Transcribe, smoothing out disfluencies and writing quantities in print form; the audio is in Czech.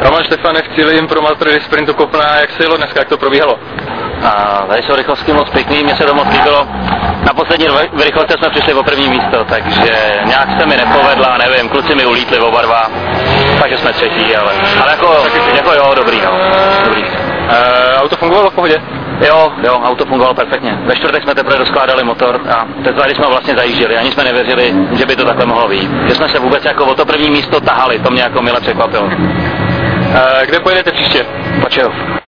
Roman Štefanec, cílím pro Motoredy Sprintu Kopná, jak se jelo dneska, jak to probíhalo? Tady jsou rychlostky moc pěkný, mně se to moc líbilo. Na poslední rychlosti jsme přišli o první místo, takže nějak se mi nepovedla, nevím, kluci mi ulítli oba dva, takže jsme třetí, ale jako jo, dobrý, no, dobrý. Auto fungovalo v pohodě? Jo, auto fungovalo perfektně. Ve čtvrtek jsme teprve rozkládali motor a teď tady jsme vlastně zajížděli, ani jsme nevěřili, že by to takhle mohlo být. Že jsme se vůbec jako o to první místo tahali, to mě jako mile překvapilo. Kde pojedete příště? Pačehov.